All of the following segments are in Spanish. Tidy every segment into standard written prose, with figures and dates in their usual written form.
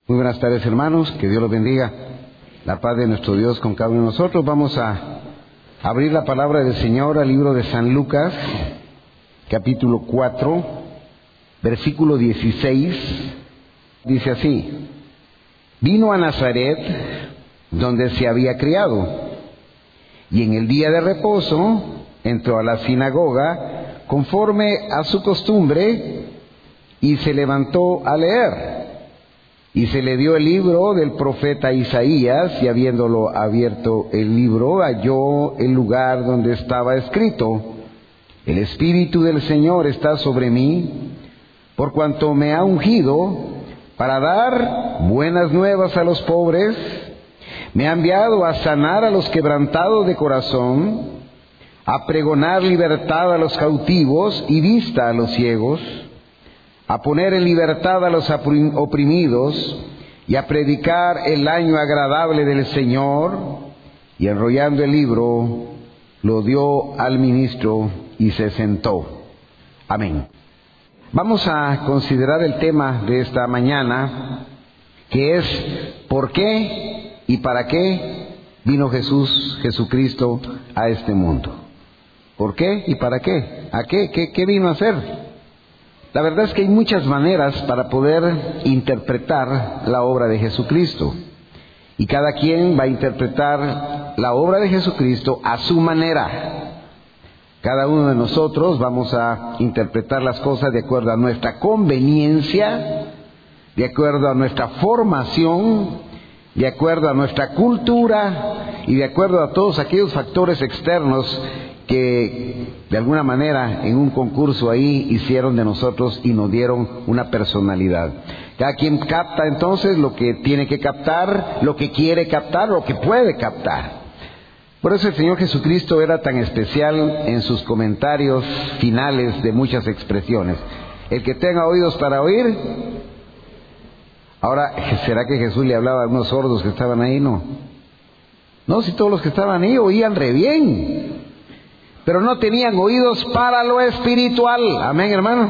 Muy buenas tardes, hermanos, que Dios los bendiga. La paz de nuestro Dios con cada uno de nosotros. Vamos a abrir la palabra del Señor al libro de San Lucas, capítulo 4, versículo 16. Dice así: vino a Nazaret, donde se había criado, y en el día de reposo entró a la sinagoga conforme a su costumbre, y se levantó a leer. Y se le dio el libro del profeta Isaías, y habiéndolo abierto el libro, halló el lugar donde estaba escrito: El Espíritu del Señor está sobre mí, por cuanto me ha ungido para dar buenas nuevas a los pobres, me ha enviado a sanar a los quebrantados de corazón, a pregonar libertad a los cautivos y vista a los ciegos, a poner en libertad a los oprimidos, y a predicar el año agradable del Señor. Y enrollando el libro, lo dio al ministro y se sentó. Amén. Vamos a considerar el tema de esta mañana, que es ¿por qué y para qué vino Jesucristo a este mundo? ¿Por qué y para qué? ¿A qué? ¿Qué vino a hacer? La verdad es que hay muchas maneras para poder interpretar la obra de Jesucristo. Y cada quien va a interpretar la obra de Jesucristo a su manera. Cada uno de nosotros vamos a interpretar las cosas de acuerdo a nuestra conveniencia, de acuerdo a nuestra formación, de acuerdo a nuestra cultura y de acuerdo a todos aquellos factores externos que de alguna manera en un concurso ahí hicieron de nosotros y nos dieron una personalidad. Cada quien capta entonces lo que tiene que captar, lo que quiere captar, lo que puede captar. Por eso el Señor Jesucristo era tan especial en sus comentarios finales de muchas expresiones. El que tenga oídos para oír. Ahora, ¿será que Jesús le hablaba a unos sordos que estaban ahí? No, si todos los que estaban ahí oían re bien, pero no tenían oídos para lo espiritual. Amén, hermano.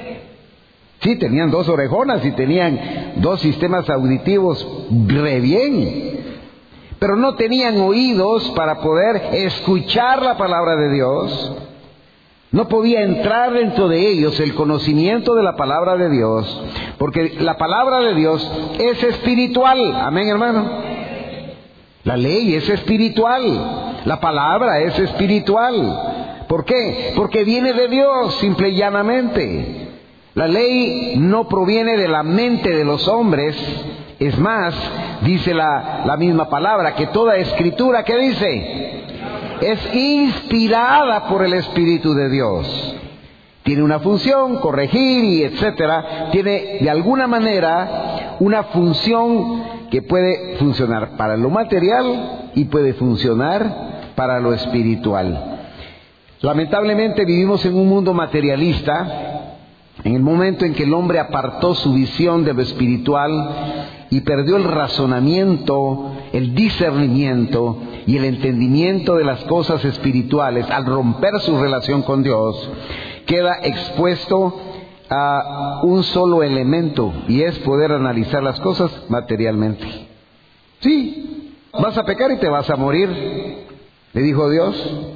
Sí, tenían dos orejonas y tenían dos sistemas auditivos re bien, pero no tenían oídos para poder escuchar la palabra de Dios. No podía entrar dentro de ellos el conocimiento de la palabra de Dios, porque la palabra de Dios es espiritual. Amén, hermano. La ley es espiritual, la palabra es espiritual. ¿Por qué? Porque viene de Dios, simple y llanamente. La ley no proviene de la mente de los hombres. Es más, dice la misma palabra, que toda escritura, ¿qué dice? Es inspirada por el Espíritu de Dios. Tiene una función, corregir y etcétera. Tiene de alguna manera una función que puede funcionar para lo material y puede funcionar para lo espiritual. Lamentablemente vivimos en un mundo materialista. En el momento en que el hombre apartó su visión de lo espiritual y perdió el razonamiento, el discernimiento y el entendimiento de las cosas espirituales, al romper su relación con Dios, queda expuesto a un solo elemento, y es poder analizar las cosas materialmente. Sí, vas a pecar y te vas a morir, le dijo Dios,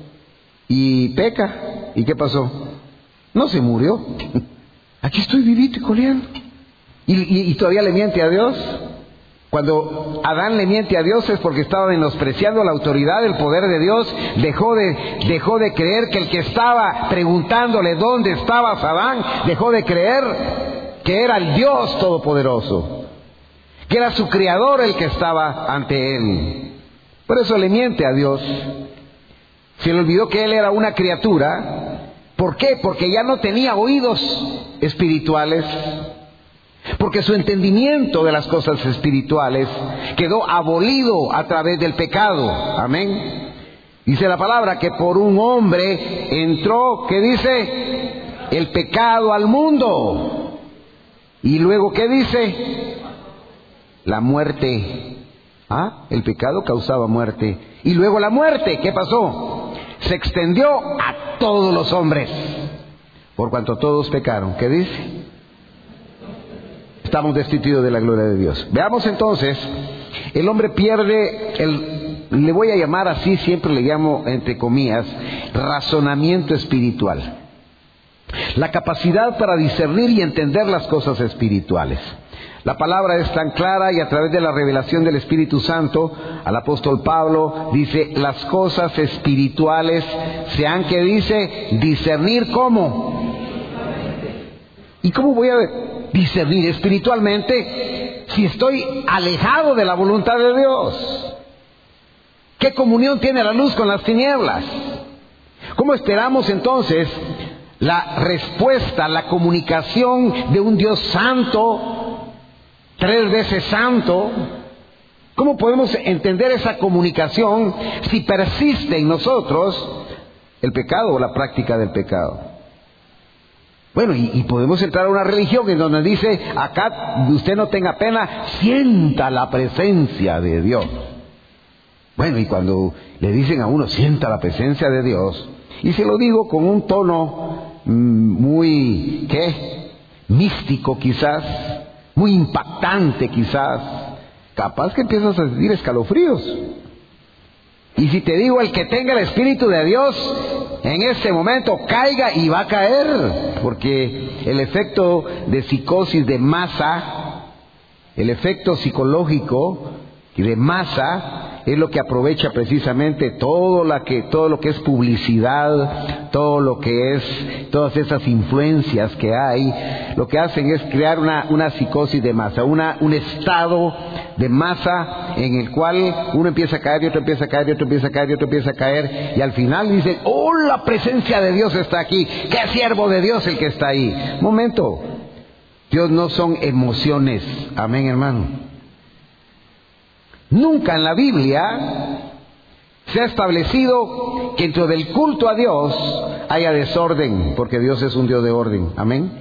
y peca. ¿Y qué pasó? No se murió. Aquí estoy vivito y coleando. ¿Y todavía le miente a Dios? Cuando Adán le miente a Dios es porque estaba menospreciando la autoridad, el poder de Dios. Dejó de creer que el que estaba preguntándole dónde estabas, Adán, dejó de creer que era el Dios Todopoderoso, que era su Creador el que estaba ante él. Por eso le miente a Dios. Se le olvidó que él era una criatura. ¿Por qué? Porque ya no tenía oídos espirituales. Porque su entendimiento de las cosas espirituales quedó abolido a través del pecado. Amén. Dice la palabra que por un hombre entró, ¿qué dice? El pecado al mundo. Y luego, ¿qué dice? La muerte. El pecado causaba muerte. Y luego la muerte, ¿qué pasó? Se extendió a todos los hombres, por cuanto todos pecaron. ¿Qué dice? estamos destituidos de la gloria de Dios. Veamos entonces, el hombre pierde le voy a llamar así, siempre le llamo entre comillas, razonamiento espiritual. La capacidad para discernir y entender las cosas espirituales. La palabra es tan clara y a través de la revelación del Espíritu Santo, al apóstol Pablo dice, las cosas espirituales se han, que dice, discernir ¿cómo? ¿Y cómo voy a discernir espiritualmente si estoy alejado de la voluntad de Dios? ¿Qué comunión tiene la luz con las tinieblas? ¿Cómo esperamos entonces la respuesta, la comunicación de un Dios santo, 3 veces santo? ¿Cómo podemos entender esa comunicación si persiste en nosotros el pecado o la práctica del pecado? Bueno, y podemos entrar a una religión en donde dice, acá usted no tenga pena, sienta la presencia de Dios. Bueno, y cuando le dicen a uno, sienta la presencia de Dios, y se lo digo con un tono muy, místico quizás, muy impactante quizás, capaz que empiezas a sentir escalofríos. Y si te digo, el que tenga el Espíritu de Dios, en ese momento caiga y va a caer, porque el efecto de psicosis de masa, el efecto psicológico de masa, es lo que aprovecha precisamente todo lo que es publicidad, todas esas influencias que hay. Lo que hacen es crear una psicosis de masa, un estado de masa en el cual uno empieza a caer y otro empieza a caer y otro empieza a caer y otro empieza a caer, y al final dicen, oh, la presencia de Dios está aquí, qué siervo de Dios el que está ahí. Momento, Dios no son emociones, amén, hermano. Nunca en la Biblia se ha establecido que dentro del culto a Dios haya desorden, porque Dios es un Dios de orden. Amén.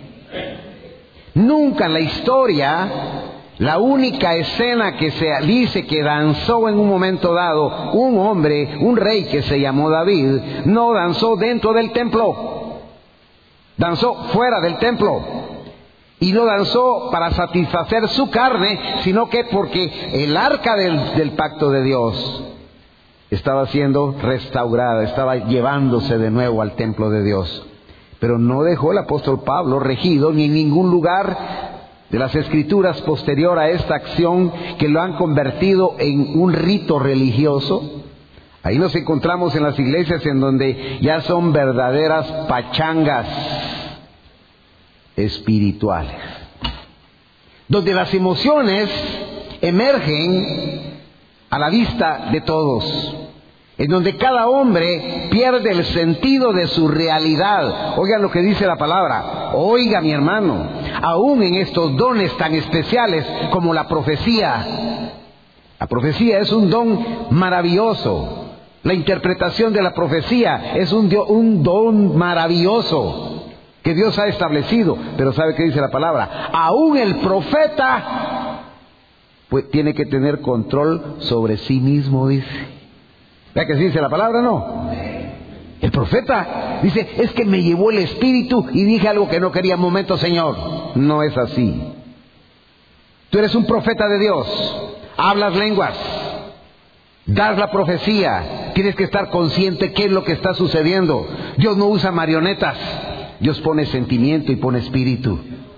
Nunca en la historia, la única escena que se dice que danzó en un momento dado un hombre, un rey que se llamó David, no danzó dentro del templo, danzó fuera del templo. Y no danzó para satisfacer su carne, sino que porque el arca del pacto de Dios estaba siendo restaurada, estaba llevándose de nuevo al templo de Dios. Pero no dejó el apóstol Pablo regido ni en ningún lugar de las Escrituras posterior a esta acción que lo han convertido en un rito religioso. Ahí nos encontramos en las iglesias en donde ya son verdaderas pachangas espirituales, donde las emociones emergen a la vista de todos, en donde cada hombre pierde el sentido de su realidad. Oigan lo que dice la palabra, oiga mi hermano, aún en estos dones tan especiales como la profecía. La profecía es un don maravilloso, la interpretación de la profecía es un don maravilloso que Dios ha establecido. Pero ¿sabe qué dice la palabra? Aún el profeta pues tiene que tener control sobre sí mismo, dice. ¿Verdad que sí dice la palabra, no? El profeta dice, es que me llevó el Espíritu y dije algo que no quería. Momento, Señor, no es así. Tú eres un profeta de Dios, hablas lenguas, das la profecía, tienes que estar consciente qué es lo que está sucediendo. Dios no usa marionetas, Dios pone sentimiento y pone espíritu.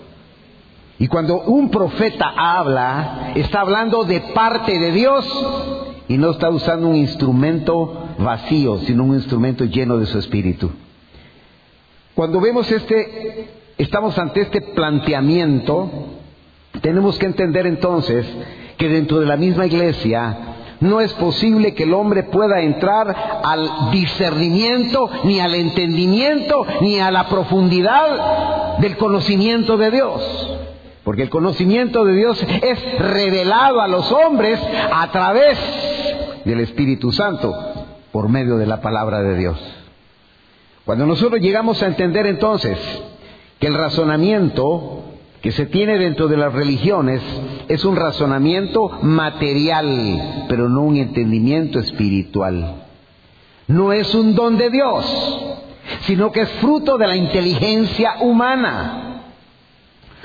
Y cuando un profeta habla, está hablando de parte de Dios y no está usando un instrumento vacío, sino un instrumento lleno de su espíritu. Cuando vemos estamos ante este planteamiento, tenemos que entender entonces que dentro de la misma iglesia no es posible que el hombre pueda entrar al discernimiento, ni al entendimiento, ni a la profundidad del conocimiento de Dios. Porque el conocimiento de Dios es revelado a los hombres a través del Espíritu Santo, por medio de la palabra de Dios. Cuando nosotros llegamos a entender entonces que el razonamiento que se tiene dentro de las religiones es un razonamiento material, pero no un entendimiento espiritual. No es un don de Dios, sino que es fruto de la inteligencia humana.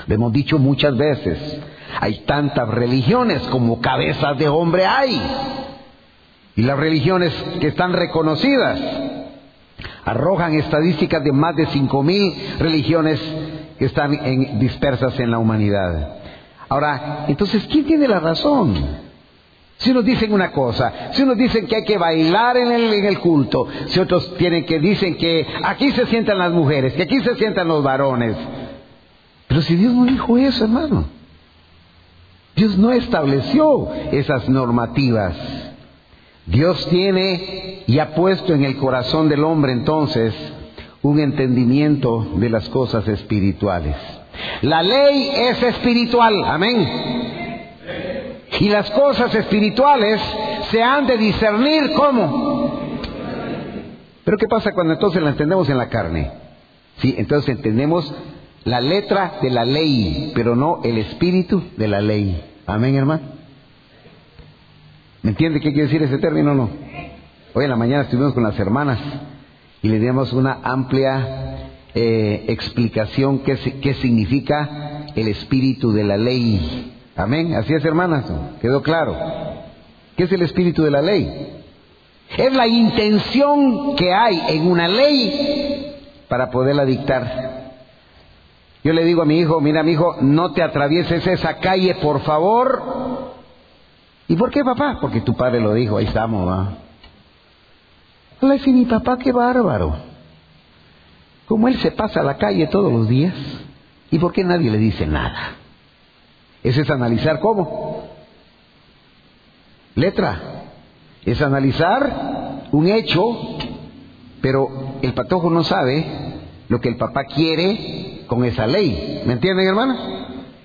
Lo hemos dicho muchas veces. Hay tantas religiones como cabezas de hombre hay. Y las religiones que están reconocidas arrojan estadísticas de más de 5,000 religiones que están dispersas en la humanidad. Ahora, entonces, ¿quién tiene la razón? Si unos dicen una cosa, si unos dicen que hay que bailar en el culto, si otros dicen que aquí se sientan las mujeres, que aquí se sientan los varones. Pero si Dios no dijo eso, hermano. Dios no estableció esas normativas. Dios tiene y ha puesto en el corazón del hombre entonces un entendimiento de las cosas espirituales. La ley es espiritual, amén. Y las cosas espirituales se han de discernir ¿cómo? Pero ¿qué pasa cuando entonces la entendemos en la carne? Sí, entonces entendemos la letra de la ley, pero no el espíritu de la ley. Amén, hermano. ¿Me entiende qué quiere decir ese término o no? Hoy en la mañana estuvimos con las hermanas y le dimos una amplia explicación qué significa el espíritu de la ley. Amén. Así es, hermanas. ¿Quedó claro? ¿Qué es el espíritu de la ley? Es la intención que hay en una ley para poderla dictar. Yo le digo a mi hijo, mira mi hijo, no te atravieses esa calle, por favor. ¿Y por qué, papá? Porque tu padre lo dijo, ahí estamos, ¿va? Hola, si mi papá, qué bárbaro. Como él se pasa a la calle todos los días, ¿y por qué nadie le dice nada? Ese es analizar cómo. Letra. Es analizar un hecho, pero el patojo no sabe lo que el papá quiere con esa ley. ¿Me entienden, hermano?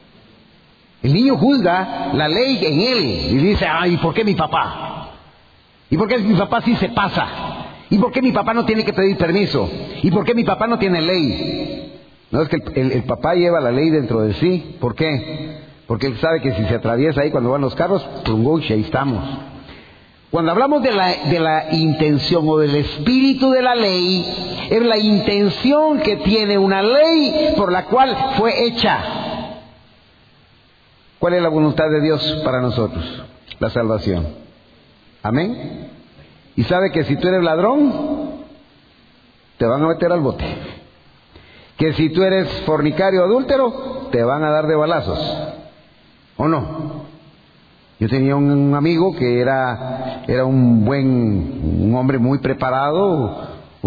El niño juzga la ley en él y dice, ay, ¿por qué mi papá? ¿Y por qué mi papá sí se pasa? ¿Y por qué mi papá no tiene que pedir permiso? ¿Y por qué mi papá no tiene ley? No, es que el papá lleva la ley dentro de sí. ¿Por qué? Porque él sabe que si se atraviesa ahí cuando van los carros, ahí estamos. Cuando hablamos de la intención o del espíritu de la ley, es la intención que tiene una ley por la cual fue hecha. ¿Cuál es la voluntad de Dios para nosotros? La salvación. Amén. Y sabe que si tú eres ladrón, te van a meter al bote. Que si tú eres fornicario o adúltero, te van a dar de balazos. ¿O no? Yo tenía un amigo que era un hombre muy preparado,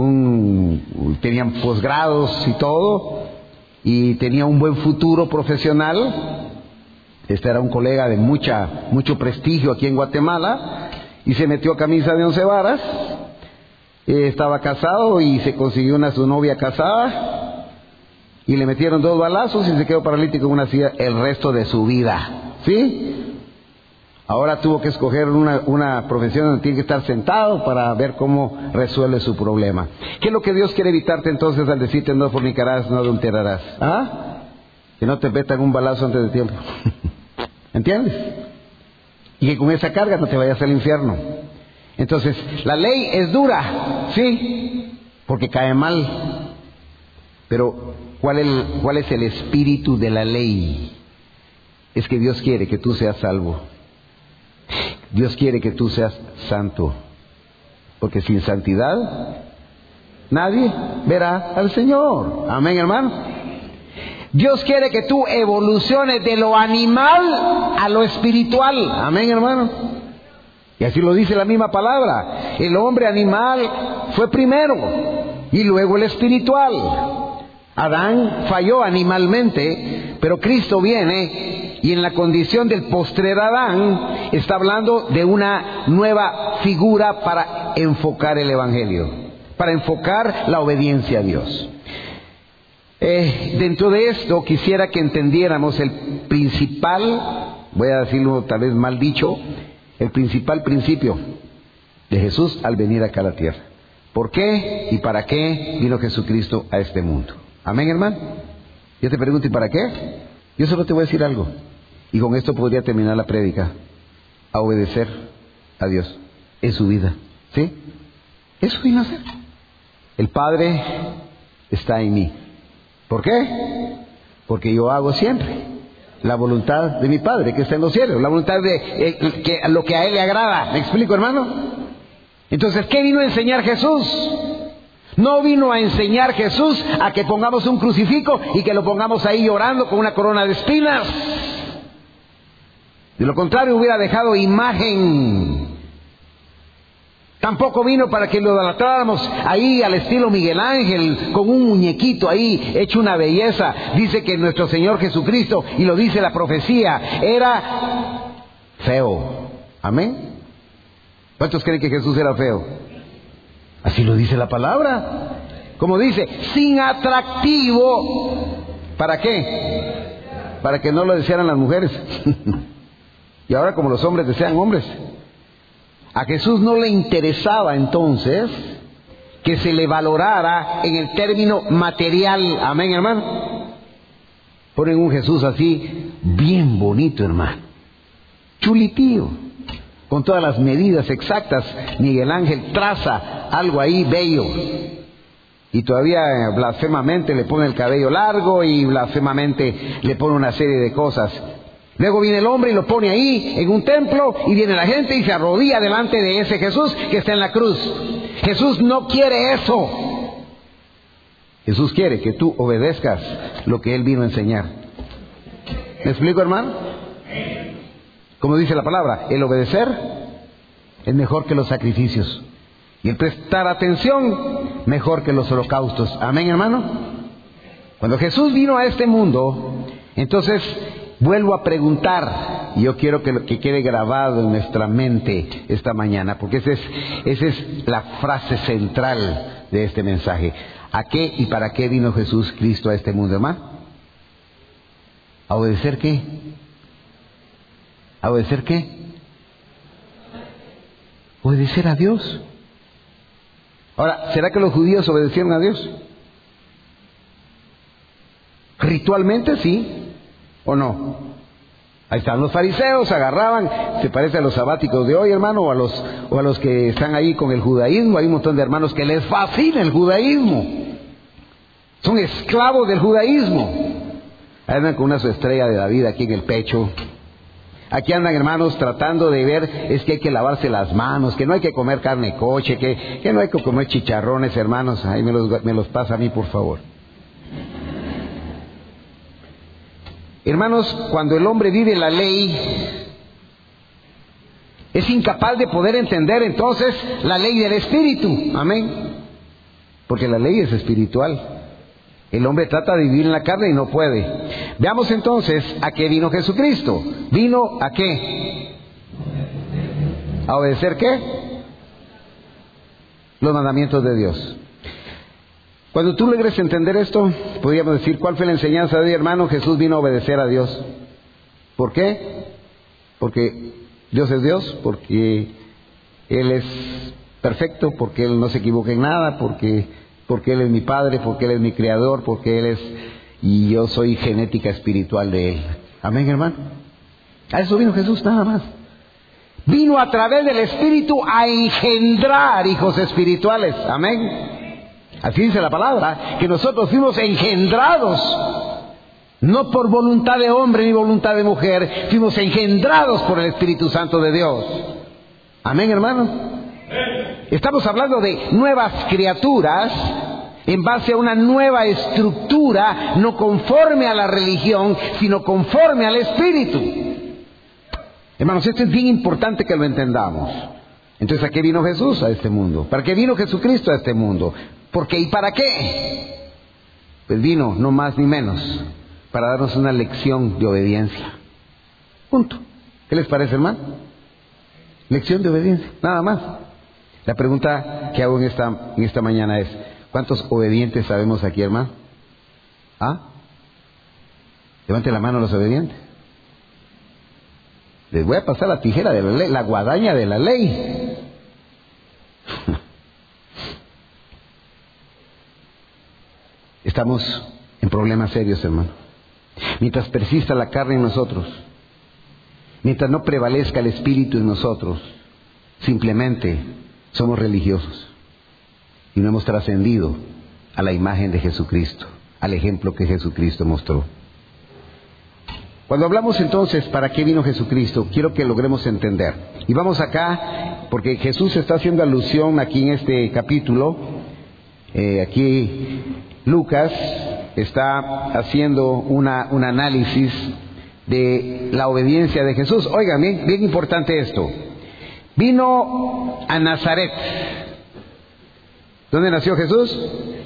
tenían posgrados y todo, y tenía un buen futuro profesional. Este era un colega de mucho prestigio aquí en Guatemala, y se metió a camisa de 11 varas, estaba casado y se consiguió su novia casada, y le metieron 2 balazos y se quedó paralítico en una silla el resto de su vida. ¿Sí? Ahora tuvo que escoger una profesión donde tiene que estar sentado para ver cómo resuelve su problema. ¿Qué es lo que Dios quiere evitarte entonces al decirte no fornicarás, no adulterarás? ¿Ah? Que no te metan un balazo antes de tiempo. ¿Entiendes? Y que con esa carga no te vayas al infierno. Entonces, la ley es dura, ¿sí? Porque cae mal. Pero, ¿cuál es el espíritu de la ley? Es que Dios quiere que tú seas salvo. Dios quiere que tú seas santo. Porque sin santidad nadie verá al Señor. Amén, hermano. Dios quiere que tú evoluciones de lo animal a lo espiritual. Amén, hermano. Y así lo dice la misma palabra. El hombre animal fue primero y luego el espiritual. Adán falló animalmente, pero Cristo viene y en la condición del postrer Adán está hablando de una nueva figura para enfocar el evangelio, para enfocar la obediencia a Dios. Dentro de esto quisiera que entendiéramos el principal, voy a decirlo tal vez mal dicho, el principal principio de Jesús al venir acá a la tierra. ¿Por qué y para qué vino Jesucristo a este mundo? Amén, hermano. Yo te pregunto, ¿y para qué? Yo solo te voy a decir algo, y con esto podría terminar la prédica: a obedecer a Dios en su vida. ¿Sí? Eso vino a hacer. El Padre está en mí. ¿Por qué? Porque yo hago siempre la voluntad de mi Padre que está en los cielos, la voluntad de lo que a Él le agrada. ¿Me explico, hermano? Entonces, ¿qué vino a enseñar Jesús? No vino a enseñar Jesús a que pongamos un crucifijo y que lo pongamos ahí llorando con una corona de espinas. De lo contrario, hubiera dejado imagen. Tampoco vino para que lo idolatráramos ahí al estilo Miguel Ángel, con un muñequito ahí hecho una belleza. Dice que nuestro Señor Jesucristo, y lo dice la profecía, era feo. ¿Amén? ¿Cuántos creen que Jesús era feo? Así lo dice la palabra. Como dice, sin atractivo. ¿Para qué? Para que no lo desearan las mujeres. Y ahora como los hombres desean hombres. A Jesús no le interesaba entonces que se le valorara en el término material. Amén, hermano. Ponen un Jesús así, bien bonito, hermano. Chulitío. Con todas las medidas exactas, Miguel Ángel traza algo ahí bello. Y todavía blasfemamente le pone el cabello largo y blasfemamente le pone una serie de cosas. Luego viene el hombre y lo pone ahí en un templo, y viene la gente y se arrodilla delante de ese Jesús que está en la cruz. Jesús no quiere eso. Jesús quiere que tú obedezcas lo que Él vino a enseñar. ¿Me explico, hermano? Como dice la palabra, el obedecer es mejor que los sacrificios, y el prestar atención mejor que los holocaustos. Amén, hermano. Cuando Jesús vino a este mundo, entonces vuelvo a preguntar, y yo quiero que quede grabado en nuestra mente esta mañana, porque esa es la frase central de este mensaje. ¿A qué y para qué vino Jesús Cristo a este mundo, hermano? ¿A obedecer qué? ¿A obedecer qué? Obedecer a Dios. Ahora, ¿será que los judíos obedecieron a Dios? Ritualmente sí. ¿O no? Ahí están los fariseos, agarraban, se parece a los sabáticos de hoy, hermano, o a los que están ahí con el judaísmo. Hay un montón de hermanos que les fascina el judaísmo. Son esclavos del judaísmo. Ahí andan con una su estrella de David aquí en el pecho. Aquí andan, hermanos, tratando de ver, es que hay que lavarse las manos, que no hay que comer carne coche, que no hay que comer chicharrones, hermanos. Ahí me los pasa a mí, por favor. Hermanos, cuando el hombre vive la ley, es incapaz de poder entender entonces la ley del Espíritu. Amén. Porque la ley es espiritual. El hombre trata de vivir en la carne y no puede. Veamos entonces a qué vino Jesucristo. ¿Vino a qué? ¿A obedecer qué? Los mandamientos de Dios. Cuando tú logres entender esto, podríamos decir, ¿cuál fue la enseñanza de hoy, hermano? Jesús vino a obedecer a Dios. ¿Por qué? Porque Dios es Dios, porque Él es perfecto, porque Él no se equivoca en nada, porque Él es mi Padre, porque Él es mi Creador, porque Él es, y yo soy genética espiritual de Él. Amén, hermano. A eso vino Jesús, nada más. Vino a través del Espíritu a engendrar hijos espirituales. Amén. Así dice la palabra, que nosotros fuimos engendrados, no por voluntad de hombre ni voluntad de mujer, fuimos engendrados por el Espíritu Santo de Dios. Amén, hermano. Estamos hablando de nuevas criaturas en base a una nueva estructura, no conforme a la religión, sino conforme al Espíritu. Hermanos, esto es bien importante que lo entendamos. Entonces, ¿a qué vino Jesús a este mundo? ¿Para qué vino Jesucristo a este mundo? ¿Por qué y para qué? Pues vino, no más ni menos, para darnos una lección de obediencia. Punto. ¿Qué les parece, hermano? Lección de obediencia, nada más. La pregunta que hago en esta mañana es, ¿cuántos obedientes sabemos aquí, hermano? ¿Ah? Levante la mano los obedientes. Les voy a pasar la tijera de la ley, la guadaña de la ley. Estamos en problemas serios, hermano. Mientras persista la carne en nosotros, mientras no prevalezca el Espíritu en nosotros, simplemente somos religiosos y no hemos trascendido a la imagen de Jesucristo, al ejemplo que Jesucristo mostró. Cuando hablamos entonces, ¿para qué vino Jesucristo? Quiero que logremos entender. Y vamos acá, porque Jesús está haciendo alusión aquí en este capítulo. Aquí Lucas está haciendo un análisis de la obediencia de Jesús. Oigan, bien importante esto. Vino a Nazaret. ¿Dónde nació Jesús?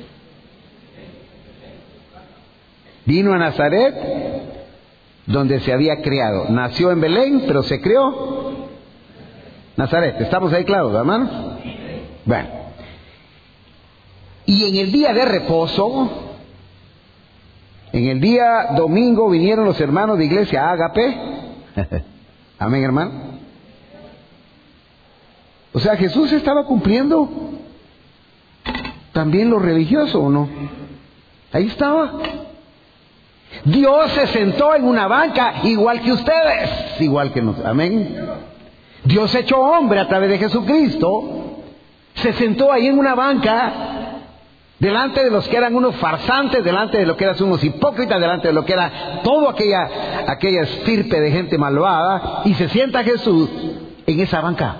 Vino a Nazaret, donde se había criado. Nació en Belén, pero se crió Nazaret. ¿Estamos ahí claros, hermanos? Bueno. Y en el día de reposo, en el día domingo, vinieron los hermanos de iglesia Ágape. Amén, hermano. O sea, Jesús estaba cumpliendo también lo religioso, ¿o no? Ahí estaba. Dios se sentó en una banca igual que ustedes, igual que nosotros. Amén. Dios hecho hombre a través de Jesucristo se sentó ahí en una banca delante de los que eran unos farsantes, delante de los que eran unos hipócritas, delante de lo que era toda aquella estirpe de gente malvada, y se sienta Jesús en esa banca.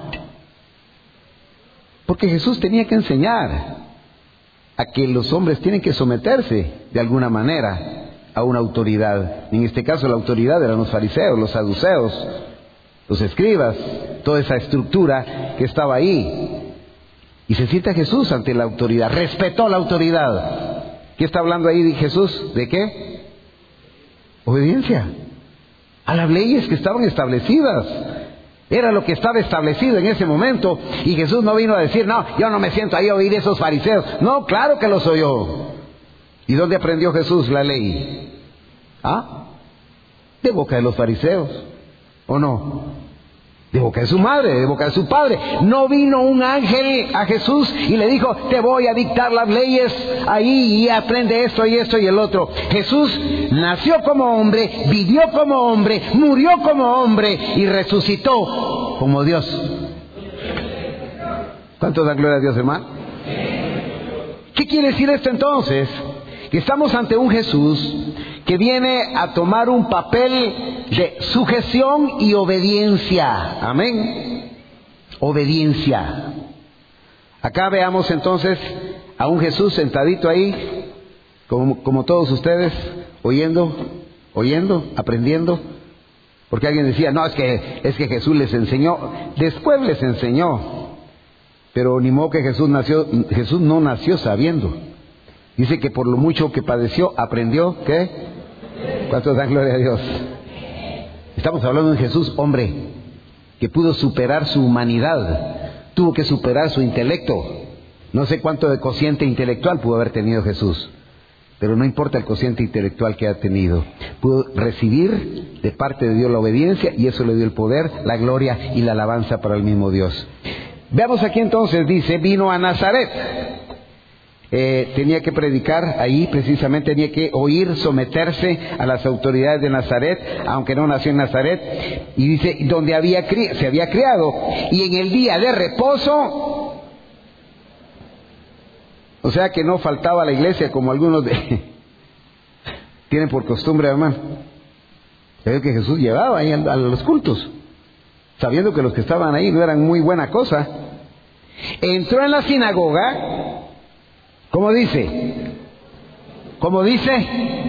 Porque Jesús tenía que enseñar a que los hombres tienen que someterse de alguna manera a una autoridad. En este caso la autoridad eran los fariseos, los saduceos, los escribas, toda esa estructura que estaba ahí. Y se sienta Jesús ante la autoridad, respetó la autoridad. ¿Qué está hablando ahí Jesús? ¿De qué? Obediencia a las leyes que estaban establecidas. Era lo que estaba establecido en ese momento. Y Jesús no vino a decir, no, yo no me siento ahí a oír esos fariseos. No, claro que los oyó. ¿Y dónde aprendió Jesús la ley? De boca de los fariseos, ¿o no? De boca de su madre, de boca de su padre. No vino un ángel a Jesús y le dijo, te voy a dictar las leyes ahí y aprende esto y esto y el otro. Jesús nació como hombre, vivió como hombre, murió como hombre y resucitó como Dios. ¿Cuánto dan gloria a Dios, hermano? ¿Qué quiere decir esto entonces? Que estamos ante un Jesús que viene a tomar un papel de sujeción y obediencia. Amén. Obediencia. Acá veamos entonces a un Jesús sentadito ahí, como todos ustedes, oyendo, aprendiendo. Porque alguien decía, no, es que Jesús les enseñó. Después les enseñó. Pero ni modo que Jesús no nació sabiendo. Dice que por lo mucho que padeció, aprendió, ¿qué? ¿Cuántos dan gloria a Dios? Estamos hablando de Jesús, hombre, que pudo superar su humanidad, tuvo que superar su intelecto. No sé cuánto de cociente intelectual pudo haber tenido Jesús, pero no importa el cociente intelectual que ha tenido. Pudo recibir de parte de Dios la obediencia, y eso le dio el poder, la gloria y la alabanza para el mismo Dios. Veamos aquí entonces, dice, vino a Nazaret. Tenía que predicar ahí, precisamente tenía que oír, someterse a las autoridades de Nazaret, aunque no nació en Nazaret. Y dice, donde se había criado, y en el día de reposo, o sea que no faltaba a la iglesia como algunos tienen por costumbre, hermano. Es que Jesús llevaba ahí a los cultos, sabiendo que los que estaban ahí no eran muy buena cosa. Entró en la sinagoga. ¿Cómo dice? ¿Cómo dice?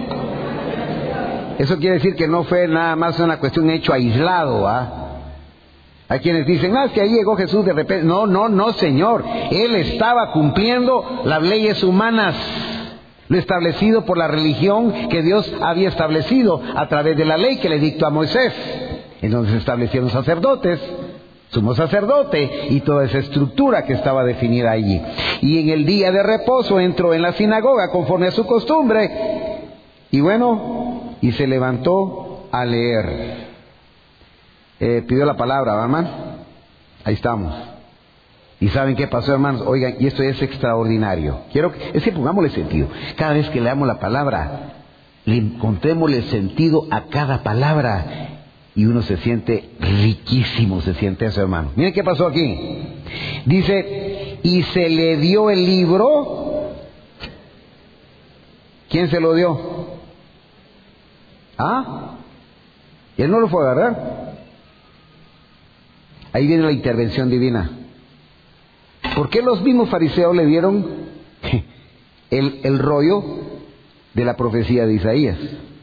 Eso quiere decir que no fue nada más una cuestión hecho aislado, Hay quienes dicen, es que ahí llegó Jesús de repente. No, Señor. Él estaba cumpliendo las leyes humanas, lo establecido por la religión que Dios había establecido a través de la ley que le dictó a Moisés. Entonces establecieron sacerdotes, sumo sacerdote y toda esa estructura que estaba definida allí. Y en el día de reposo entró en la sinagoga conforme a su costumbre, y se levantó a leer. Pidió la palabra, hermano. Ahí estamos. ¿Y saben qué pasó, hermanos? Oigan, y esto es extraordinario. Es que pongámosle sentido. Cada vez que leamos la palabra, le encontrémosle sentido a cada palabra. Y uno se siente riquísimo, se siente eso, hermano. Miren qué pasó aquí. Dice, y se le dio el libro. ¿Quién se lo dio? Y él no lo fue a agarrar. Ahí viene la intervención divina. ¿Por qué los mismos fariseos le dieron el rollo de la profecía de Isaías?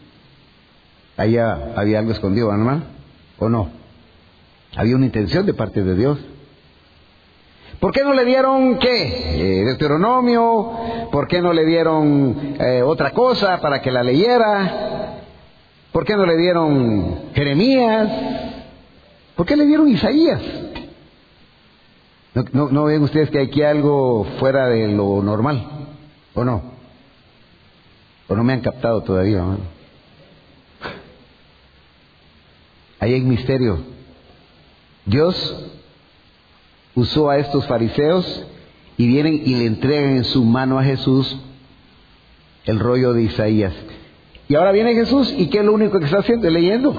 Allá había algo escondido, hermano, ¿o no? Había una intención de parte de Dios. ¿Por qué no le dieron qué? Deuteronomio. ¿Por qué no le dieron otra cosa para que la leyera? ¿Por qué no le dieron Jeremías? ¿Por qué le dieron Isaías? ¿No ven ustedes que hay aquí algo fuera de lo normal? ¿O no? ¿O no me han captado todavía, hermano? Ahí hay misterio. Dios usó a estos fariseos y vienen y le entregan en su mano a Jesús el rollo de Isaías. Y ahora viene Jesús, ¿y qué es lo único que está haciendo? Leyendo.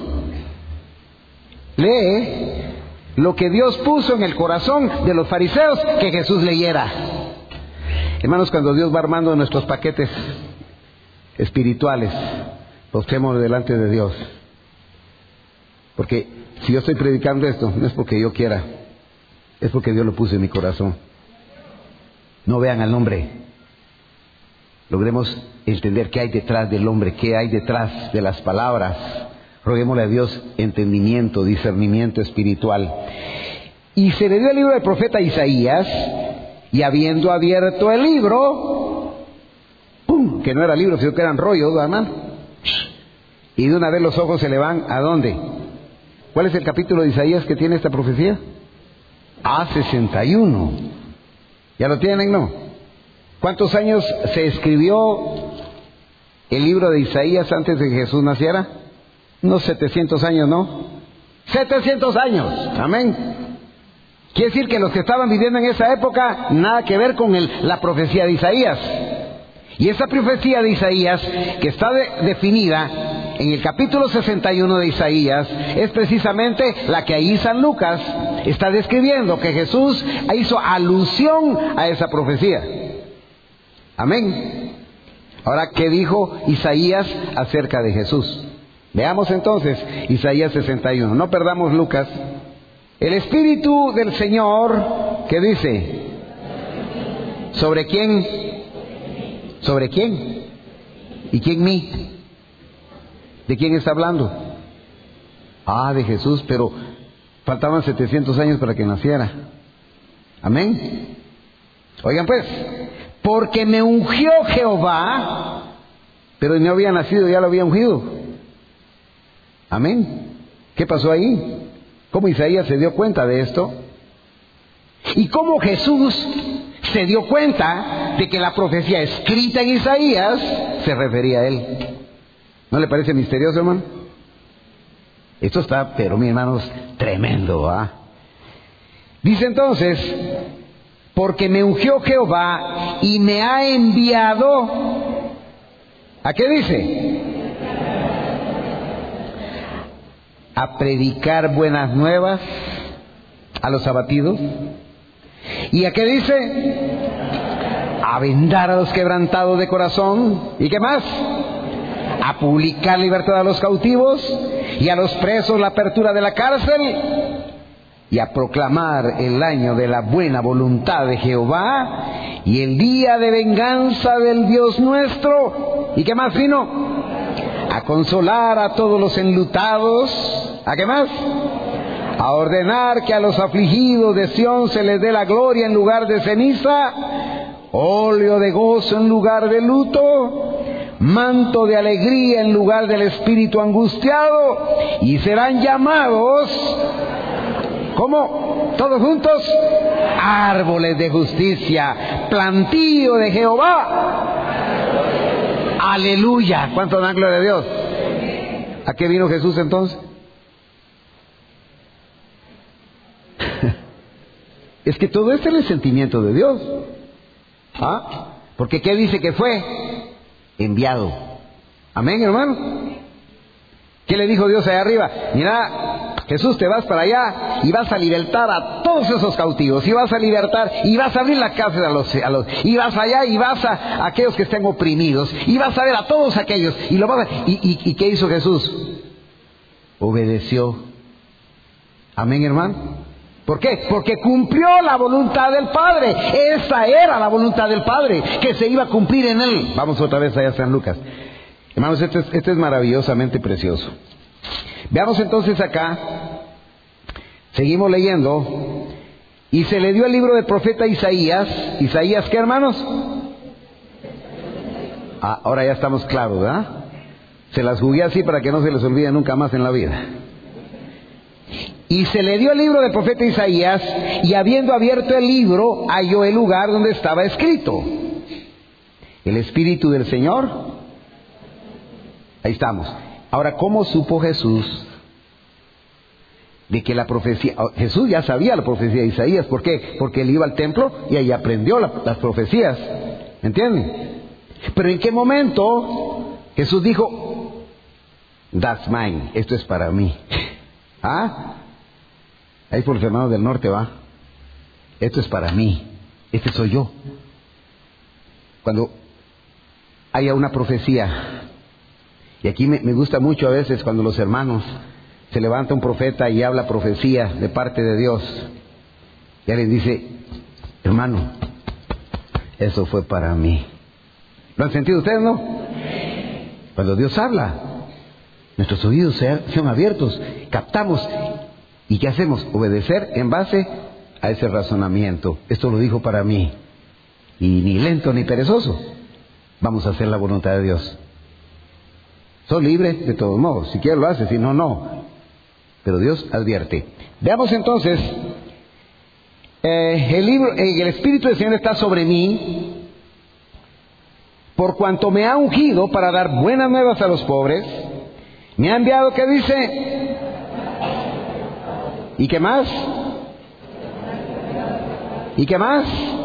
Lee lo que Dios puso en el corazón de los fariseos que Jesús leyera. Hermanos, cuando Dios va armando nuestros paquetes espirituales, postrémonos delante de Dios. Porque si yo estoy predicando esto, no es porque yo quiera, es porque Dios lo puso en mi corazón. No vean al hombre. Logremos entender qué hay detrás del hombre, qué hay detrás de las palabras. Roguémosle a Dios entendimiento, discernimiento espiritual. Y se le dio el libro del profeta Isaías, y habiendo abierto el libro, ¡pum!, que no era libro, sino que eran rollos, hermano. Y de una vez los ojos se le van, ¿a dónde? ¿Cuál es el capítulo de Isaías que tiene esta profecía? 61. ¿Ya lo tienen, no? ¿Cuántos años se escribió el libro de Isaías antes de que Jesús naciera? Unos 700 años, ¿no? 700 años, amén. Quiere decir que los que estaban viviendo en esa época, nada que ver con la profecía de Isaías. Y esa profecía de Isaías, que está definida en el capítulo 61 de Isaías, es precisamente la que ahí San Lucas está describiendo, que Jesús hizo alusión a esa profecía. Amén. Ahora, ¿qué dijo Isaías acerca de Jesús? Veamos entonces Isaías 61. No perdamos Lucas. El Espíritu del Señor, ¿qué dice? ¿Sobre quién? ¿Sobre quién? ¿Y quién mí? ¿De quién está hablando? Ah, de Jesús, pero faltaban 700 años para que naciera. Amén. Oigan pues, porque me ungió Jehová, pero no había nacido, ya lo había ungido. Amén. ¿Qué pasó ahí? ¿Cómo Isaías se dio cuenta de esto? ¿Y cómo Jesús se dio cuenta de que la profecía escrita en Isaías se refería a él? ¿No le parece misterioso, hermano? Esto está, pero mis hermanos, tremendo, ¿ah? Dice entonces, porque me ungió Jehová y me ha enviado, ¿a qué dice? A predicar buenas nuevas a los abatidos. ¿Y a qué dice? A vendar a los quebrantados de corazón. ¿Y qué más? A publicar libertad a los cautivos y a los presos la apertura de la cárcel, y a proclamar el año de la buena voluntad de Jehová y el día de venganza del Dios nuestro. ¿Y qué más vino? A consolar a todos los enlutados. ¿A qué más? A ordenar que a los afligidos de Sión se les dé la gloria en lugar de ceniza, óleo de gozo en lugar de luto, manto de alegría en lugar del espíritu angustiado, y serán llamados, ¿cómo? Todos juntos, árboles de justicia, plantío de Jehová. Aleluya. ¿Cuánto dan gloria a Dios? ¿A qué vino Jesús entonces? Es que todo esto es el sentimiento de Dios. ¿Ah? Porque ¿qué dice que fue? Enviado. Amén, hermano. ¿Qué le dijo Dios allá arriba? Mira, Jesús, te vas para allá y vas a libertar a todos esos cautivos, y vas a libertar y vas a abrir la cárcel a los y vas allá y vas a aquellos que estén oprimidos, y vas a ver a todos aquellos y lo vas a, y ¿qué hizo Jesús? obedeció. Amén, hermano. ¿Por qué? Porque cumplió la voluntad del Padre. Esa era la voluntad del Padre, que se iba a cumplir en Él. Vamos otra vez allá a San Lucas. Hermanos, esto es maravillosamente precioso. Veamos entonces acá. Seguimos leyendo. Y se le dio el libro del profeta Isaías. ¿Isaías qué, hermanos? Ahora ya estamos claros, ¿verdad? Se las jugué así para que no se les olvide nunca más en la vida. Y se le dio el libro del profeta Isaías, y habiendo abierto el libro, halló el lugar donde estaba escrito: el Espíritu del Señor. Ahí estamos. Ahora, ¿cómo supo Jesús de que la profecía? Jesús ya sabía la profecía de Isaías. ¿Por qué? Porque él iba al templo y ahí aprendió las profecías. ¿Entienden? Pero ¿en qué momento Jesús dijo: that's mine, esto es para mí? Ahí por los hermanos del norte va. Esto es para mí, este soy yo. Cuando haya una profecía, y aquí me gusta mucho a veces cuando los hermanos se levanta un profeta y habla profecía de parte de Dios, y alguien dice: hermano, eso fue para mí. ¿Lo han sentido ustedes, no? Cuando Dios habla, nuestros oídos son abiertos, captamos. ¿Y qué hacemos? Obedecer en base a ese razonamiento. Esto lo dijo para mí. Y ni lento ni perezoso. Vamos a hacer la voluntad de Dios. Son libres de todos modos. Si quieres lo haces, si no, no. Pero Dios advierte. Veamos entonces. El Espíritu del Señor está sobre mí, por cuanto me ha ungido para dar buenas nuevas a los pobres. Me ha enviado, ¿qué dice? ¿Y qué más? ¿Y qué más?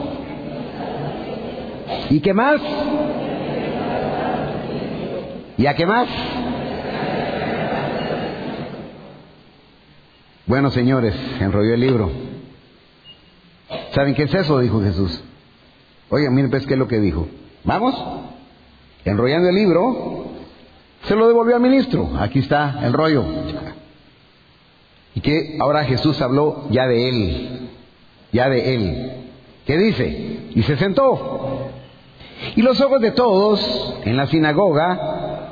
¿Y qué más? ¿Y a qué más? Bueno, señores, enrolló el libro. ¿Saben qué es eso? Dijo Jesús. Oigan, miren pues qué es lo que dijo. Vamos, enrollando el libro, se lo devolvió al ministro. Aquí está el rollo. Y que ahora Jesús habló ya de él. ¿Qué dice? Y se sentó. Y los ojos de todos en la sinagoga.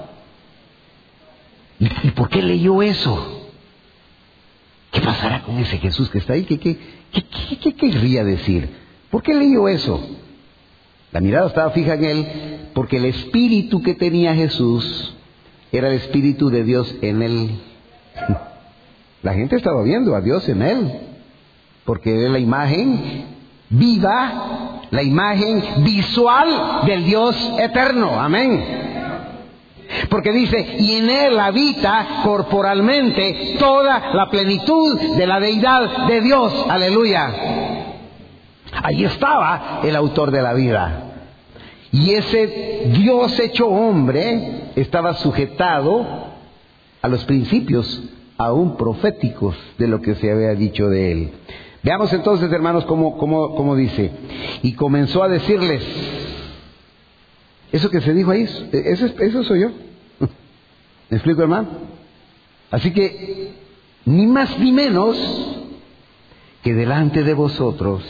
¿Y por qué leyó eso? ¿Qué pasará con ese Jesús que está ahí? ¿Qué querría decir? ¿Por qué leyó eso? La mirada estaba fija en él, porque el espíritu que tenía Jesús era el espíritu de Dios en él. La gente estaba viendo a Dios en él, porque es la imagen viva, la imagen visual del Dios eterno. Amén. Porque dice: y en él habita corporalmente toda la plenitud de la deidad de Dios. Aleluya. Allí estaba el autor de la vida. Y ese Dios hecho hombre estaba sujetado a los principios aún proféticos de lo que se había dicho de él. Veamos entonces, hermanos, cómo dice. Y comenzó a decirles. Eso que se dijo ahí, eso soy yo. ¿Me explico, hermano? Así que, ni más ni menos que delante de vosotros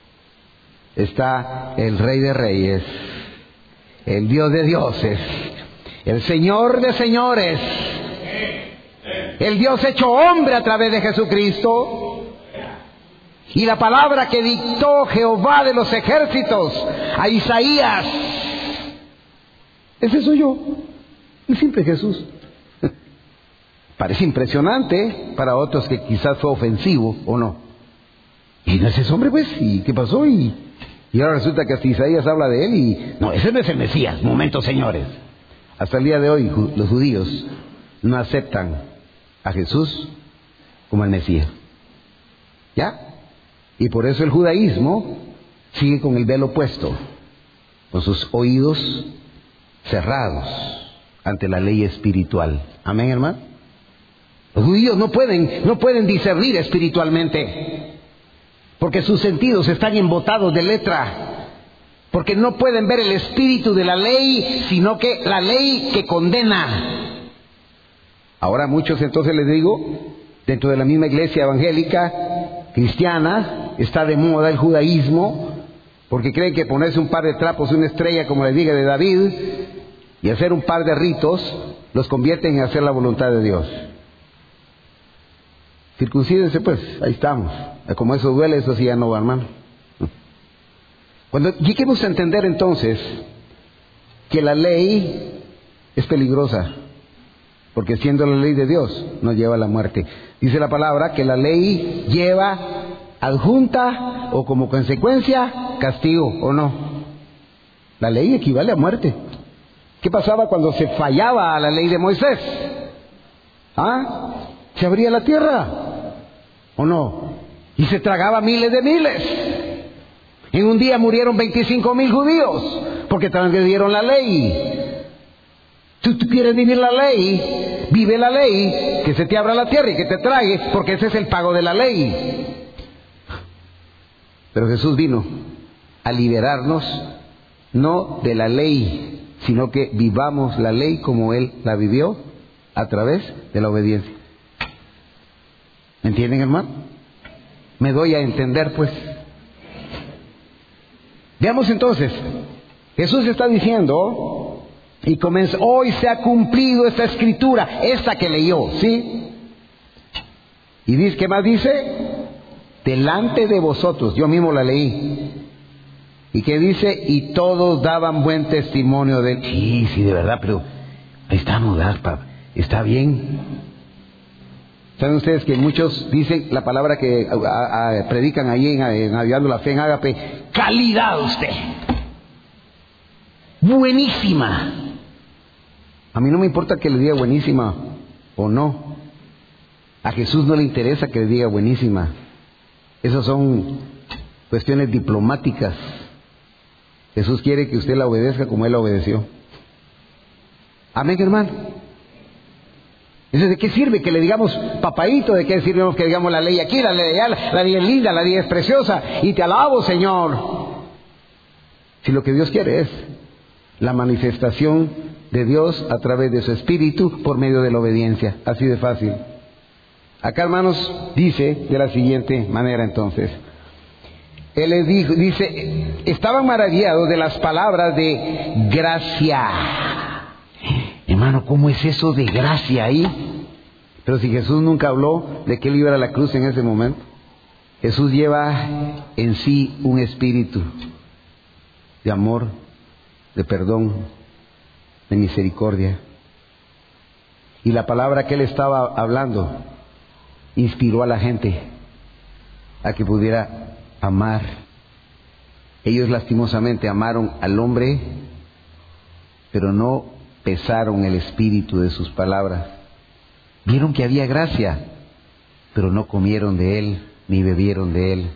está el Rey de Reyes, el Dios de dioses, el Señor de señores, el Dios hecho hombre a través de Jesucristo. Y la palabra que dictó Jehová de los ejércitos a Isaías, ese soy yo, el simple Jesús. Parece impresionante para otros, que quizás fue ofensivo o no. Y no es ese hombre, pues. ¿Y qué pasó? Y ahora resulta que hasta Isaías habla de él y... No, ese no es el Mesías. Momentos, señores. Hasta el día de hoy los judíos no aceptan a Jesús como el Mesías. ¿Ya? Y por eso el judaísmo sigue con el velo puesto, con sus oídos cerrados ante la ley espiritual. Amén, hermano. Los judíos no pueden discernir espiritualmente, porque sus sentidos están embotados de letra, porque no pueden ver el espíritu de la ley, sino que la ley que condena. Ahora muchos, entonces les digo, dentro de la misma iglesia evangélica, cristiana, está de moda el judaísmo, porque creen que ponerse un par de trapos y una estrella, como les diga, de David, y hacer un par de ritos, los convierten en hacer la voluntad de Dios. Circuncídense pues, ahí estamos. Como eso duele, eso sí ya no va, hermano. Cuando lleguemos a entender entonces que la ley es peligrosa, porque siendo la ley de Dios nos lleva a la muerte. Dice la palabra que la ley lleva adjunta o como consecuencia castigo, ¿o no? La ley equivale a muerte. ¿Qué pasaba cuando se fallaba a la ley de Moisés? Se abría la tierra, ¿o no? Y se tragaba miles de miles. En un día murieron 25,000 judíos porque transgredieron la ley. Tú quieres vivir la ley, vive la ley, que se te abra la tierra y que te trague, porque ese es el pago de la ley. Pero Jesús vino a liberarnos, no de la ley, sino que vivamos la ley como Él la vivió, a través de la obediencia. ¿Me entienden, hermano? Me doy a entender, pues. Veamos entonces, Jesús está diciendo, y comienza, hoy se ha cumplido esta escritura, esta que leyó, ¿sí? Y dice, ¿qué más dice? Delante de vosotros, yo mismo la leí. ¿Y qué dice? Y todos daban buen testimonio de él. Sí, de verdad, pero ahí estamos, está bien. ¿Saben ustedes que muchos dicen la palabra que predican ahí en Avivando la Fe en Ágape? Calidad usted. Buenísima. A mí no me importa que le diga buenísima o no. A Jesús no le interesa que le diga buenísima. Esas son cuestiones diplomáticas. Jesús quiere que usted la obedezca como Él la obedeció. Amén, hermano. Entonces, ¿de qué sirve que le digamos papaíto? ¿De qué sirve que digamos la ley aquí, la ley allá? La ley es linda, la ley es preciosa y te alabo, Señor. Si lo que Dios quiere es la manifestación de Dios a través de su Espíritu por medio de la obediencia. Así de fácil. Acá, hermanos, dice de la siguiente manera entonces. Él les dijo, dice, estaban maravillados de las palabras de gracia. Hermano, ¿cómo es eso de gracia ahí? Pero si Jesús nunca habló de que Él iba a la cruz en ese momento. Jesús lleva en sí un espíritu de amor, de perdón, de misericordia. Y la palabra que Él estaba hablando inspiró a la gente a que pudiera amar. Ellos lastimosamente amaron al hombre, pero no pesaron el espíritu de sus palabras. Vieron que había gracia, pero no comieron de él, ni bebieron de él.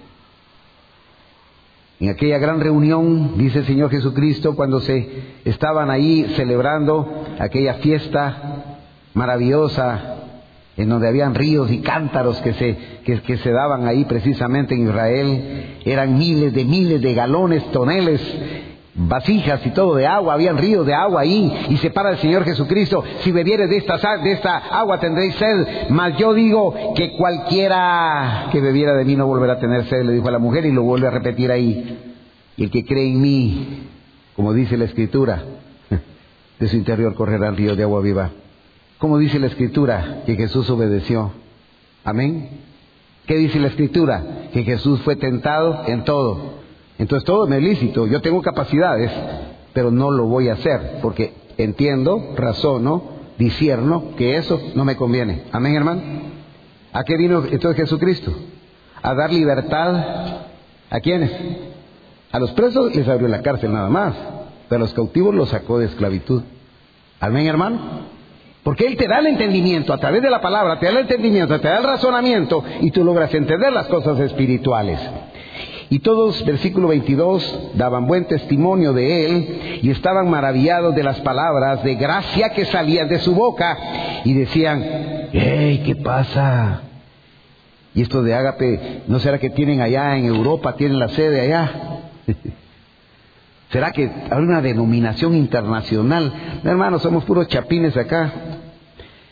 En aquella gran reunión, dice el Señor Jesucristo, cuando se estaban ahí celebrando aquella fiesta maravillosa, en donde habían ríos y cántaros que se daban ahí precisamente en Israel, eran miles de galones, toneles, vasijas y todo de agua, habían ríos de agua ahí, y se para el Señor Jesucristo, si bebieres de esta agua tendréis sed, mas yo digo que cualquiera que bebiera de mí no volverá a tener sed, le dijo a la mujer, y lo vuelve a repetir ahí. Y el que cree en mí, como dice la Escritura, de su interior correrán ríos de agua viva. Como dice la Escritura, que Jesús obedeció. Amén. ¿Qué dice la Escritura? Que Jesús fue tentado en todo. Entonces todo me es lícito, yo tengo capacidades, pero no lo voy a hacer, porque entiendo, razono, discierno que eso no me conviene. Amén, hermano. ¿A qué vino entonces Jesucristo? A dar libertad. ¿A quiénes? A los presos les abrió la cárcel nada más, pero a los cautivos los sacó de esclavitud. Amén, hermano. Porque Él te da el entendimiento, a través de la palabra, te da el entendimiento, te da el razonamiento, y tú logras entender las cosas espirituales. Y todos, versículo 22, daban buen testimonio de Él y estaban maravillados de las palabras de gracia que salían de su boca y decían, ¡hey! ¿Qué pasa? Y esto de Ágape, ¿no será que tienen allá en Europa, tienen la sede allá? ¿Será que hay una denominación internacional? No, hermanos, somos puros chapines acá.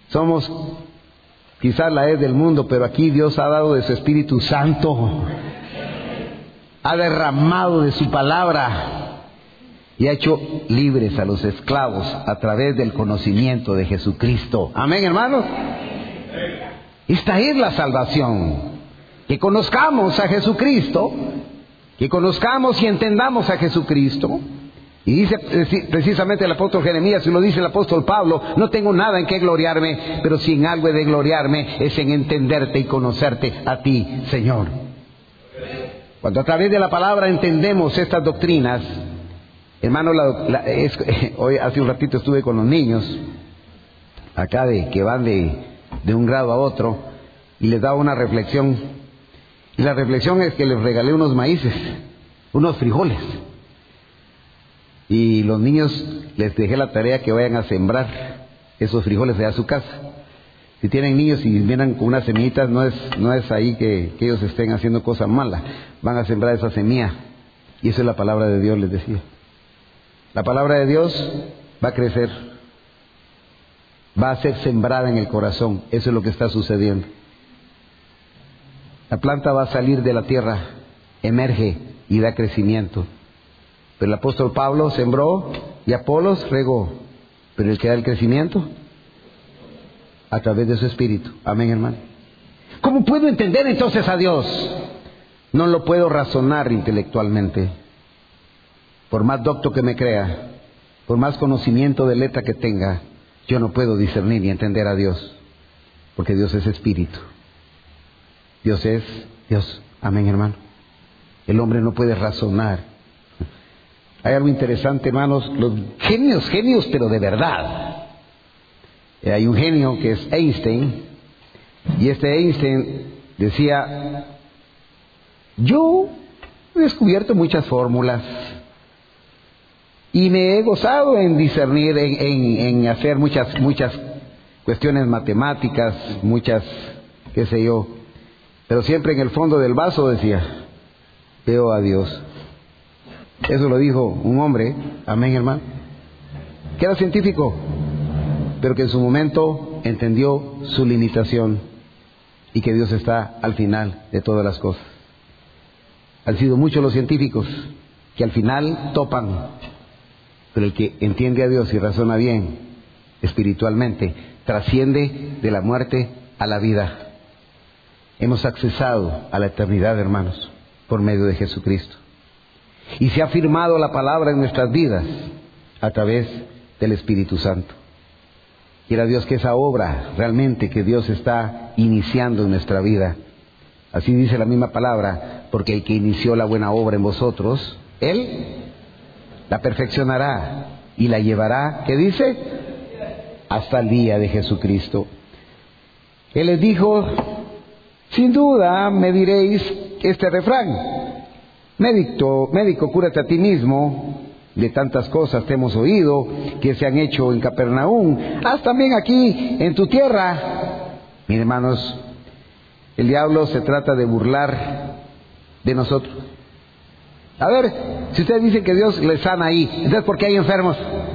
Somos quizás la del mundo, pero aquí Dios ha dado de su Espíritu Santo. Ha derramado de su palabra y ha hecho libres a los esclavos a través del conocimiento de Jesucristo. Amén, hermanos. Esta es la salvación. Que conozcamos a Jesucristo, que conozcamos y entendamos a Jesucristo. Y dice precisamente el apóstol Jeremías, y lo dice el apóstol Pablo: no tengo nada en que gloriarme, pero si en algo he de gloriarme es en entenderte y conocerte a ti, Señor. Cuando a través de la palabra entendemos estas doctrinas, hermano, hoy hace un ratito estuve con los niños acá que van de un grado a otro, y les daba una reflexión, y la reflexión es que les regalé unos maíces, unos frijoles, y los niños les dejé la tarea que vayan a sembrar esos frijoles allá a su casa. Si tienen niños y vienen con unas semillitas, no es ahí que ellos estén haciendo cosas malas. Van a sembrar esa semilla. Y eso es la palabra de Dios, les decía. La palabra de Dios va a crecer. Va a ser sembrada en el corazón. Eso es lo que está sucediendo. La planta va a salir de la tierra, emerge y da crecimiento. Pero el apóstol Pablo sembró y Apolos regó. Pero el que da el crecimiento, a través de su Espíritu. Amén, hermano. ¿Cómo puedo entender entonces a Dios? No lo puedo razonar intelectualmente. Por más docto que me crea, por más conocimiento de letra que tenga, yo no puedo discernir y entender a Dios. Porque Dios es Espíritu. Dios es Dios. Amén, hermano. El hombre no puede razonar. Hay algo interesante, hermanos. Los genios, pero de verdad. Hay un genio que es Einstein, y este Einstein decía: yo he descubierto muchas fórmulas y me he gozado en discernir, en hacer muchas cuestiones matemáticas, muchas, qué sé yo, pero siempre en el fondo del vaso, decía, veo a Dios. Eso lo dijo un hombre, amén, hermano, que era científico, pero que en su momento entendió su limitación y que Dios está al final de todas las cosas. Han sido muchos los científicos que al final topan, pero el que entiende a Dios y razona bien espiritualmente trasciende de la muerte a la vida. Hemos accesado a la eternidad, hermanos, por medio de Jesucristo. Y se ha firmado la palabra en nuestras vidas a través del Espíritu Santo. Quiera Dios que esa obra realmente que Dios está iniciando en nuestra vida, así dice la misma palabra, porque el que inició la buena obra en vosotros, Él la perfeccionará y la llevará, ¿qué dice? Hasta el día de Jesucristo. Él les dijo: sin duda me diréis este refrán: médico, cúrate a ti mismo. De tantas cosas te hemos oído que se han hecho en Capernaum, haz también aquí en tu tierra. Mis hermanos, el diablo se trata de burlar de nosotros. A ver, si ustedes dicen que Dios les sana ahí, entonces ¿por qué hay enfermos?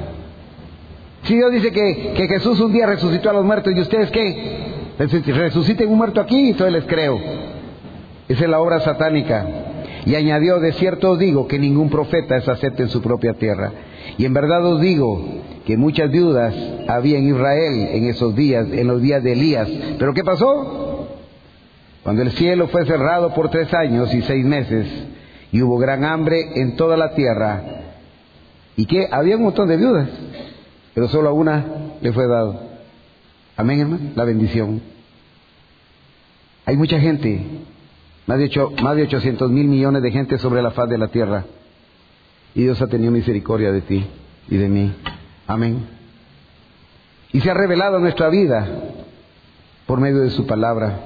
Si Dios dice que Jesús un día resucitó a los muertos, ¿y ustedes qué? Resuciten un muerto aquí, entonces les creo. Esa es la obra satánica. Y añadió: de cierto os digo que ningún profeta es acepto en su propia tierra. Y en verdad os digo que muchas viudas había en Israel en esos días, en los días de Elías. ¿Pero qué pasó? Cuando el cielo fue cerrado por 3 años y 6 meses, y hubo gran hambre en toda la tierra. ¿Y qué? Había un montón de viudas, pero solo a una le fue dado. Amén, hermano, la bendición. Hay mucha gente, más de 800 mil millones de gente sobre la faz de la tierra. Y Dios ha tenido misericordia de ti y de mí. Amén. Y se ha revelado en nuestra vida por medio de su palabra.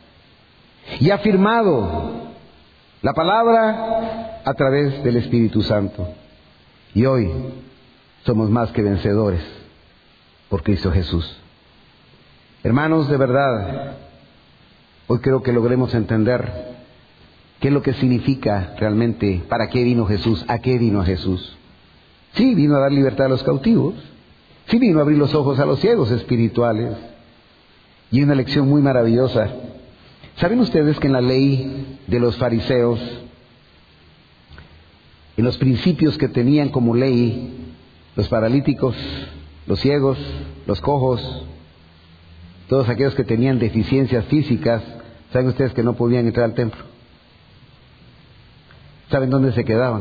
Y ha firmado la palabra a través del Espíritu Santo. Y hoy somos más que vencedores por Cristo Jesús. Hermanos, de verdad, hoy creo que logremos entender qué es lo que significa realmente, para qué vino Jesús, a qué vino Jesús. Sí, vino a dar libertad a los cautivos. Sí, vino a abrir los ojos a los ciegos espirituales. Y una lección muy maravillosa. ¿Saben ustedes que en la ley de los fariseos, en los principios que tenían como ley, los paralíticos, los ciegos, los cojos, todos aquellos que tenían deficiencias físicas, ¿saben ustedes que no podían entrar al templo? ¿Saben dónde se quedaban?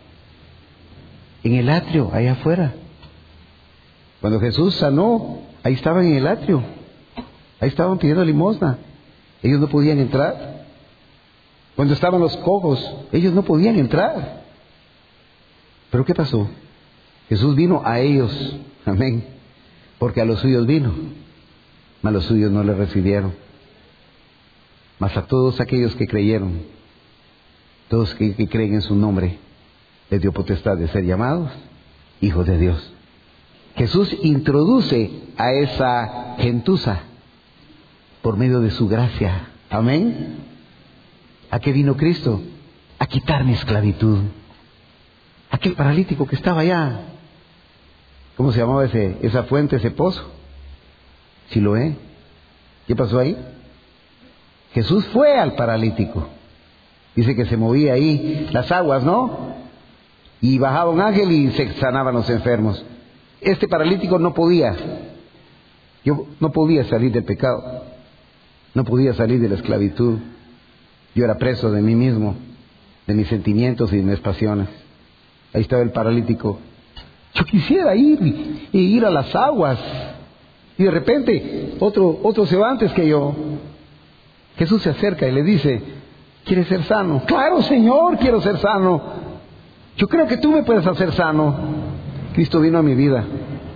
En el atrio, allá afuera. Cuando Jesús sanó, ahí estaban en el atrio. Ahí estaban pidiendo limosna. Ellos no podían entrar. Cuando estaban los cojos, ellos no podían entrar. ¿Pero qué pasó? Jesús vino a ellos, amén, porque a los suyos vino, mas los suyos no le recibieron. Mas a todos aquellos que creyeron, todos que creen en su nombre, les dio potestad de ser llamados hijos de Dios. Jesús introduce a esa gentuza por medio de su gracia. Amén. ¿A qué vino Cristo? A quitar mi esclavitud. Aquel paralítico que estaba allá, ¿cómo se llamaba esa fuente, ese pozo? Siloé. ¿Qué pasó ahí? Jesús fue al paralítico. Dice que se movía ahí las aguas, ¿no? Y bajaba un ángel y se sanaban los enfermos. Este paralítico no podía. Yo no podía salir del pecado. No podía salir de la esclavitud. Yo era preso de mí mismo, de mis sentimientos y de mis pasiones. Ahí estaba el paralítico. Yo quisiera ir a las aguas. Y de repente otro se va antes que yo. Jesús se acerca y le dice: ¿quieres ser sano? Claro, Señor, quiero ser sano. Yo creo que tú me puedes hacer sano. Cristo vino a mi vida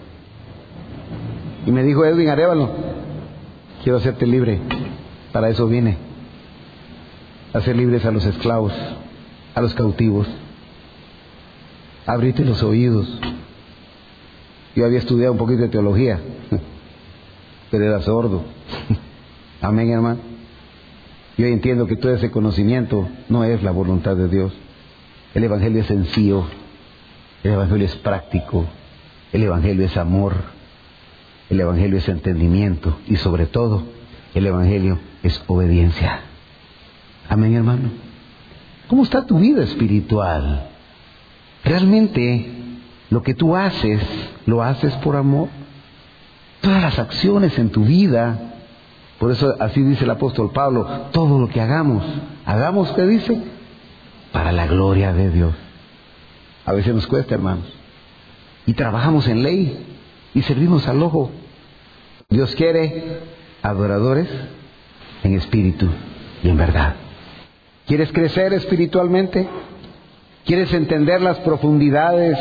y me dijo: Edwin Arévalo, quiero hacerte libre. Para eso vine, a hacer libres a los esclavos, a los cautivos. Abrite los oídos. Yo había estudiado un poquito de teología, pero era sordo. Amén, hermano. Yo entiendo que todo ese conocimiento no es la voluntad de Dios. El Evangelio es sencillo, el Evangelio es práctico, el Evangelio es amor, el Evangelio es entendimiento y sobre todo el Evangelio es obediencia. Amén, hermano. ¿Cómo está tu vida espiritual? ¿Realmente lo que tú haces, lo haces por amor? Todas las acciones en tu vida, por eso así dice el apóstol Pablo, todo lo que hagamos, ¿qué dice? Para la gloria de Dios. A veces nos cuesta, hermanos, y trabajamos en ley y servimos al ojo. Dios quiere adoradores en espíritu y en verdad. ¿Quieres crecer espiritualmente? ¿Quieres entender las profundidades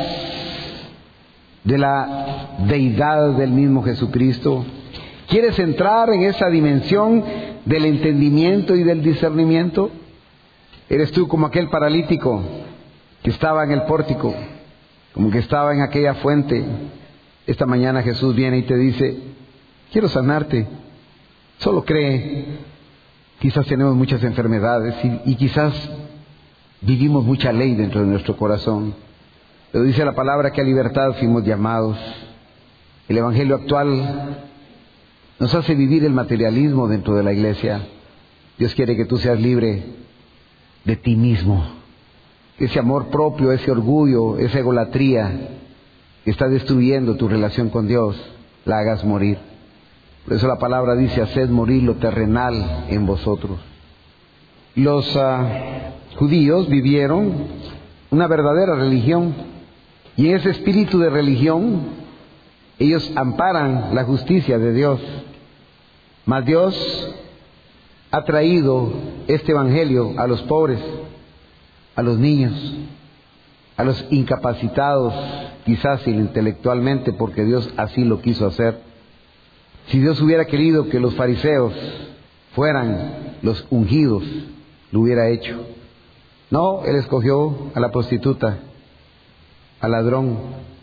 de la deidad del mismo Jesucristo? ¿Quieres entrar en esa dimensión del entendimiento y del discernimiento? ¿Eres tú como aquel paralítico que estaba en el pórtico, como que estaba en aquella fuente? Esta mañana Jesús viene y te dice: quiero sanarte, solo cree. Quizás tenemos muchas enfermedades y quizás vivimos mucha ley dentro de nuestro corazón, pero dice la palabra que a libertad fuimos llamados. El Evangelio actual nos hace vivir el materialismo dentro de la iglesia. Dios quiere que tú seas libre de ti mismo. Ese amor propio, ese orgullo, esa egolatría que está destruyendo tu relación con Dios, la hagas morir. Por eso la palabra dice: haced morir lo terrenal en vosotros. Los judíos vivieron una verdadera religión, y en ese espíritu de religión ellos amparan la justicia de Dios. Mas Dios ha traído este evangelio a los pobres, a los niños, a los incapacitados, quizás intelectualmente, porque Dios así lo quiso hacer. Si Dios hubiera querido que los fariseos fueran los ungidos, lo hubiera hecho. No, Él escogió a la prostituta, al ladrón,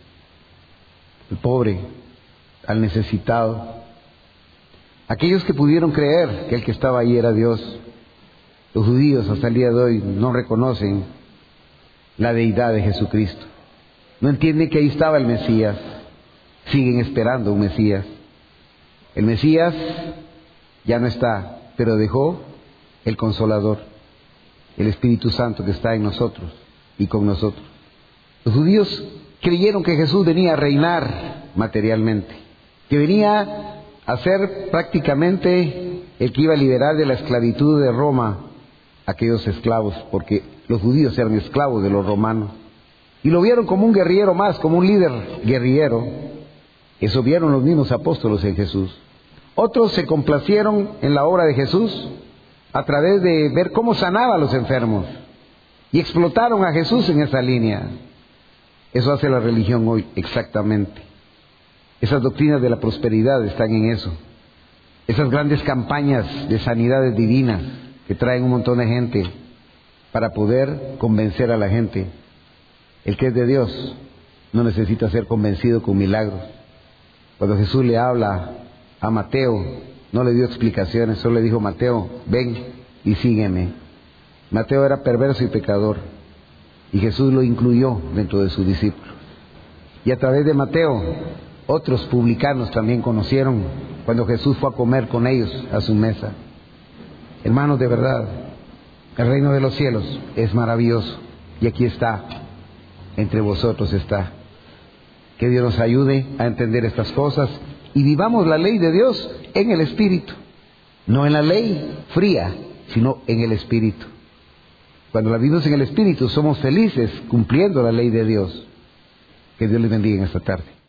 al pobre, al necesitado. Aquellos que pudieron creer que el que estaba ahí era Dios. Los judíos hasta el día de hoy no reconocen la deidad de Jesucristo. No entienden que ahí estaba el Mesías. Siguen esperando un Mesías. El Mesías ya no está, pero dejó el Consolador, el Espíritu Santo que está en nosotros y con nosotros. Los judíos creyeron que Jesús venía a reinar materialmente, que venía a ser prácticamente el que iba a liberar de la esclavitud de Roma a aquellos esclavos, porque los judíos eran esclavos de los romanos. Y lo vieron como un guerrillero más, como un líder guerrillero. Eso vieron los mismos apóstoles en Jesús. Otros se complacieron en la obra de Jesús a través de ver cómo sanaba a los enfermos. Y explotaron a Jesús en esa línea. Eso hace la religión hoy, exactamente. Esas doctrinas de la prosperidad están en eso. Esas grandes campañas de sanidades divinas que traen un montón de gente para poder convencer a la gente. El que es de Dios no necesita ser convencido con milagros. Cuando Jesús le habla a Mateo, no le dio explicaciones, solo le dijo: Mateo, ven y sígueme. Mateo era perverso y pecador, y Jesús lo incluyó dentro de sus discípulos. Y a través de Mateo, otros publicanos también conocieron cuando Jesús fue a comer con ellos a su mesa. Hermanos, de verdad, el reino de los cielos es maravilloso, y aquí está, entre vosotros está. Que Dios nos ayude a entender estas cosas y vivamos la ley de Dios en el Espíritu, no en la ley fría, sino en el Espíritu. Cuando la vivimos en el Espíritu, somos felices cumpliendo la ley de Dios. Que Dios les bendiga en esta tarde.